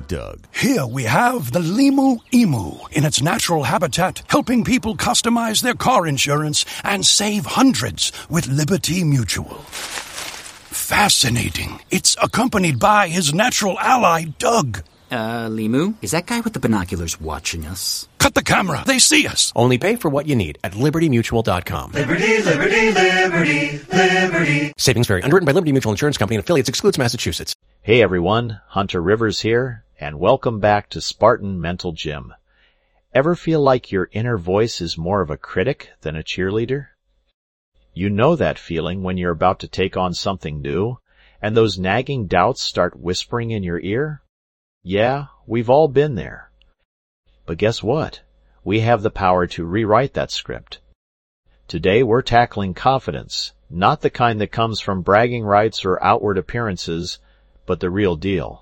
Doug. Here we have the Limu Emu in its natural habitat, helping people customize their car insurance and save hundreds with Liberty Mutual. Fascinating. It's accompanied by his natural ally, Doug. Limu, is that guy with the binoculars watching us? Cut the camera. They see us. Only pay for what you need at LibertyMutual.com. Liberty, liberty, liberty, liberty. Savings vary. Underwritten by Liberty Mutual Insurance Company and affiliates. Excludes Massachusetts. Hey everyone, Hunter Rivers here, and welcome back to Spartan Mental Gym. Ever feel like your inner voice is more of a critic than a cheerleader? You know that feeling when you're about to take on something new, and those nagging doubts start whispering in your ear? Yeah, we've all been there. But guess what? We have the power to rewrite that script. Today we're tackling confidence, not the kind that comes from bragging rights or outward appearances, but the real deal.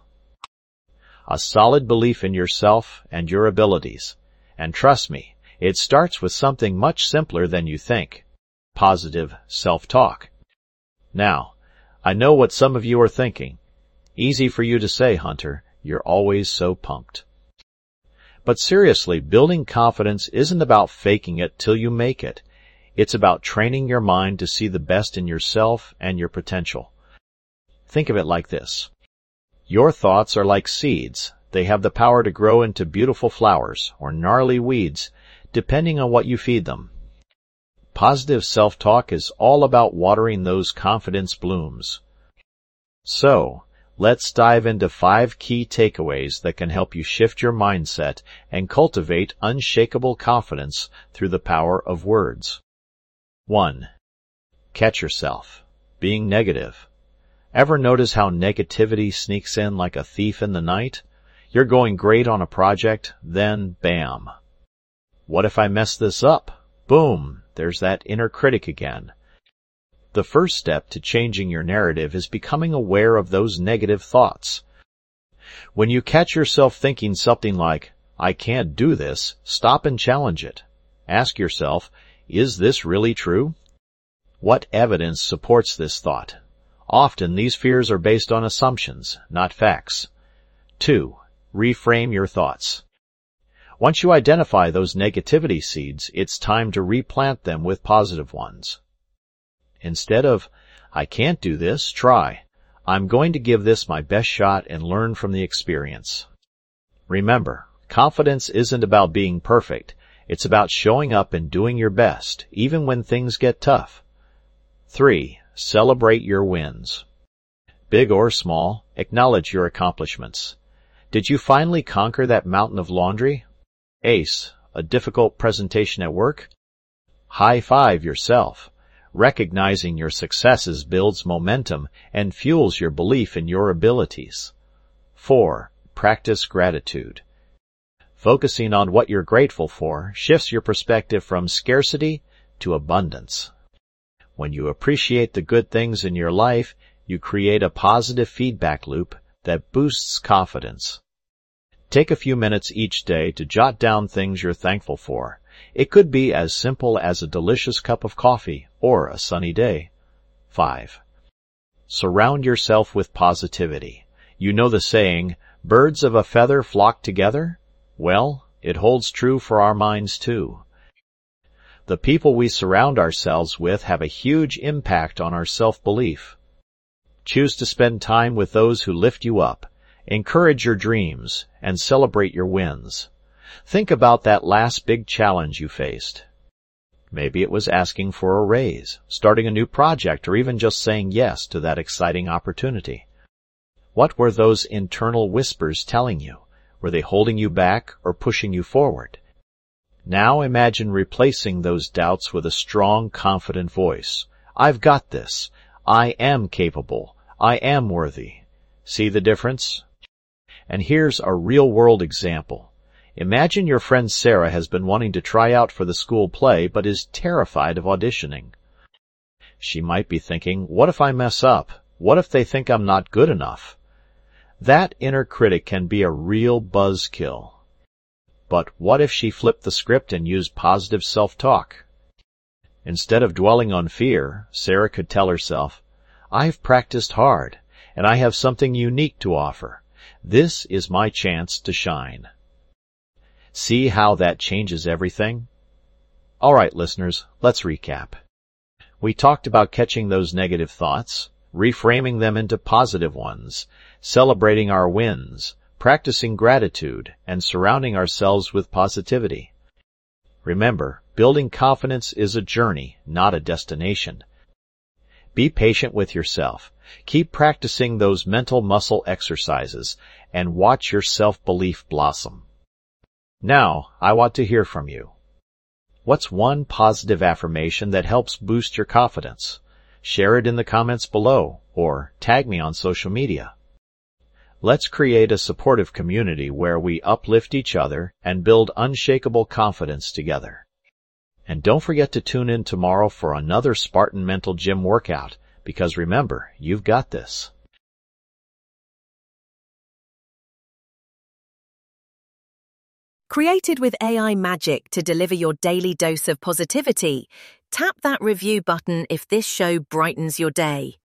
A solid belief in yourself and your abilities. And trust me, it starts with something much simpler than you think. Positive self-talk. Now, I know what some of you are thinking. Easy for you to say, Hunter. You're always so pumped. But seriously, building confidence isn't about faking it till you make it. It's about training your mind to see the best in yourself and your potential. Think of it like this. Your thoughts are like seeds. They have the power to grow into beautiful flowers or gnarly weeds, depending on what you feed them. Positive self-talk is all about watering those confidence blooms. So, let's dive into 5 key takeaways that can help you shift your mindset and cultivate unshakable confidence through the power of words. 1. Catch yourself. Being negative. Ever notice how negativity sneaks in like a thief in the night? You're going great on a project, then bam. What if I mess this up? Boom, there's that inner critic again. The first step to changing your narrative is becoming aware of those negative thoughts. When you catch yourself thinking something like, I can't do this, stop and challenge it. Ask yourself, is this really true? What evidence supports this thought? Often these fears are based on assumptions, not facts. 2. Reframe your thoughts. Once you identify those negativity seeds, it's time to replant them with positive ones. Instead of, I can't do this, try, I'm going to give this my best shot and learn from the experience. Remember, confidence isn't about being perfect. It's about showing up and doing your best, even when things get tough. 3. Celebrate your wins. Big or small, acknowledge your accomplishments. Did you finally conquer that mountain of laundry? Ace, a difficult presentation at work? High-five yourself. Recognizing your successes builds momentum and fuels your belief in your abilities. 4. Practice gratitude. Focusing on what you're grateful for shifts your perspective from scarcity to abundance. When you appreciate the good things in your life, you create a positive feedback loop that boosts confidence. Take a few minutes each day to jot down things you're thankful for. It could be as simple as a delicious cup of coffee or a sunny day. 5. Surround yourself with positivity. You know the saying, birds of a feather flock together? Well, it holds true for our minds too. The people we surround ourselves with have a huge impact on our self-belief. Choose to spend time with those who lift you up, encourage your dreams, and celebrate your wins. Think about that last big challenge you faced. Maybe it was asking for a raise, starting a new project, or even just saying yes to that exciting opportunity. What were those internal whispers telling you? Were they holding you back or pushing you forward? Now imagine replacing those doubts with a strong, confident voice. I've got this. I am capable. I am worthy. See the difference? And here's a real-world example. Imagine your friend Sarah has been wanting to try out for the school play but is terrified of auditioning. She might be thinking, what if I mess up? What if they think I'm not good enough? That inner critic can be a real buzzkill. But what if she flipped the script and used positive self-talk? Instead of dwelling on fear, Sarah could tell herself, I've practiced hard, and I have something unique to offer. This is my chance to shine. See how that changes everything? All right, listeners, let's recap. We talked about catching those negative thoughts, reframing them into positive ones, celebrating our wins, practicing gratitude, and surrounding ourselves with positivity. Remember, building confidence is a journey, not a destination. Be patient with yourself. Keep practicing those mental muscle exercises and watch your self-belief blossom. Now, I want to hear from you. What's one positive affirmation that helps boost your confidence? Share it in the comments below or tag me on social media. Let's create a supportive community where we uplift each other and build unshakable confidence together. And don't forget to tune in tomorrow for another Spartan Mental Gym workout, because remember, you've got this. Created with AI magic to deliver your daily dose of positivity, tap that review button if this show brightens your day.